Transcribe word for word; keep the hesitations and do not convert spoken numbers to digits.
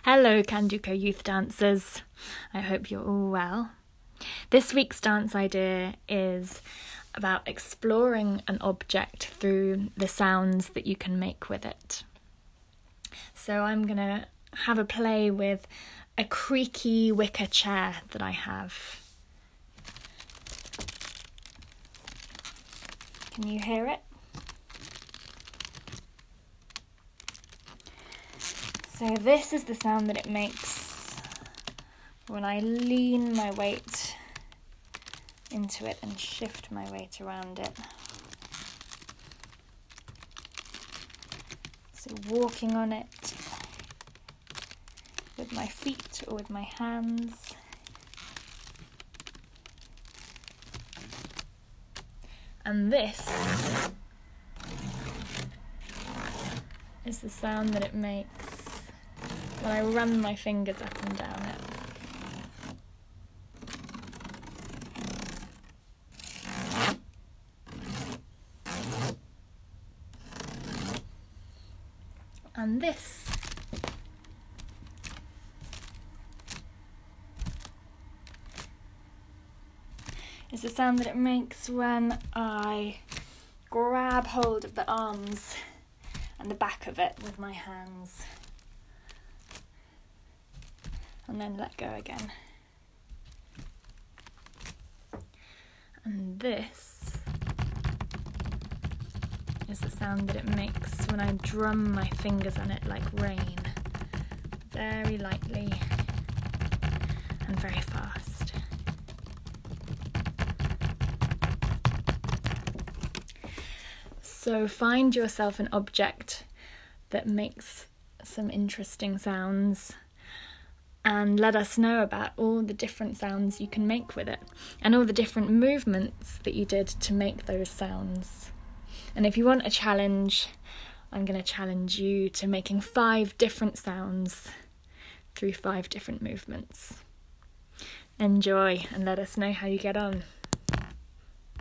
Hello Kanjuko youth dancers, I hope you're all well. This week's dance idea is about exploring an object through the sounds that you can make with it. So I'm going to have a play with a creaky wicker chair that I have. Can you hear it? So this is the sound that it makes when I lean my weight into it and shift my weight around it. So walking on it with my feet or with my hands. And this is the sound that it makes when I run my fingers up and down it. And this is the sound that it makes when I grab hold of the arms and the back of it with my hands. And then let go again. And this is the sound that it makes when I drum my fingers on it like rain, very lightly and very fast. So find yourself an object that makes some interesting sounds and let us know about all the different sounds you can make with it and all the different movements that you did to make those sounds. And if you want a challenge, I'm going to challenge you to making five different sounds through five different movements. Enjoy and let us know how you get on.